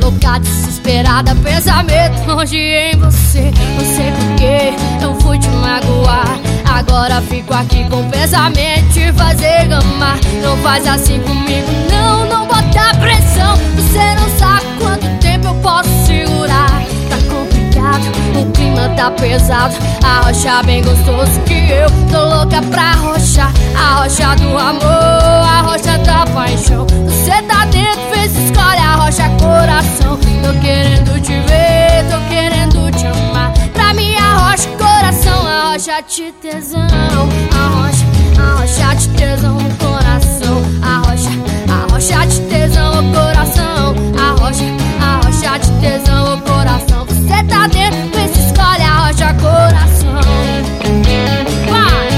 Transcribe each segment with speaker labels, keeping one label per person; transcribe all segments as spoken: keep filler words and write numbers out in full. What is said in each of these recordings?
Speaker 1: louca, desesperada, pensamento longe em você. Não sei porquê, eu fui te magoar. Agora fico aqui com pensamento te fazer gamar. Não faz assim comigo, não, não bota pressão. Você não sabe quanto tempo eu posso segurar. Tá complicado, o clima tá pesado. Arrocha bem gostoso que eu tô louca pra arrochar. A rocha do amor, a rocha da paixão. Você tá dentro, vê se escolhe a rocha coração. Tô querendo te ver, tô querendo te amar. Pra mim a rocha coração, a rocha de tesão. A rocha, a rocha de tesão no coração. A rocha, a rocha de tesão no coração. A rocha, a rocha de tesão no coração. Você tá dentro, vê se escolhe a rocha coração. Vai!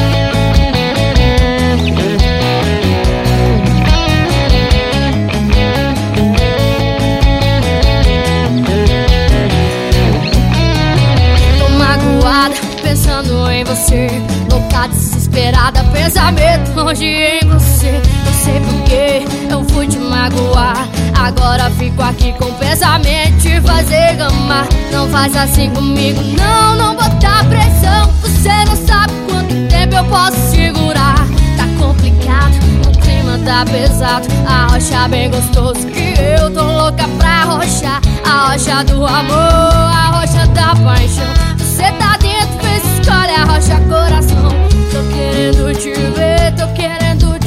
Speaker 1: Pensando em você, louca, desesperada, pensamento longe em você. Não sei porquê, eu fui te magoar. Agora fico aqui com pensamento te fazer gamar. Não faz assim comigo, não, não bota pressão. Você não sabe quanto tempo eu posso segurar. Tá complicado, o clima tá pesado. A rocha bem gostoso que eu tô louca pra arrochar. A rocha do amor, a rocha da paixão. Você tá dentro, vê se escolhe a rocha coração. Tô querendo te ver, tô querendo